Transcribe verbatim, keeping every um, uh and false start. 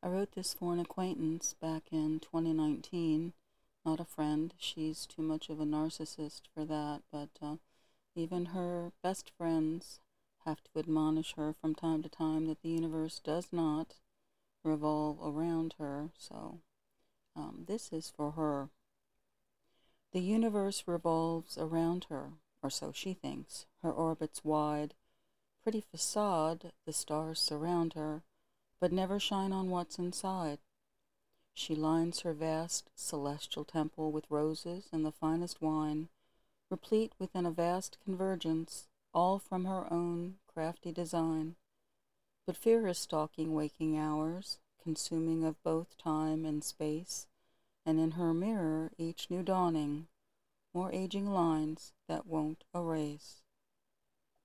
I wrote this for an acquaintance back in twenty nineteen. Not a friend. She's too much of a narcissist for that, but uh, even her best friends have to admonish her from time to time that the universe does not revolve around her. So um, this is for her. The universe revolves around her, or so she thinks. Her orbit's wide, pretty facade, the stars surround her, but never shine on what's inside. She lines her vast celestial temple with roses and the finest wine, replete within a vast convergence, all from her own crafty design. But fear is stalking waking hours, consuming of both time and space, and in her mirror each new dawning, more aging lines that won't erase.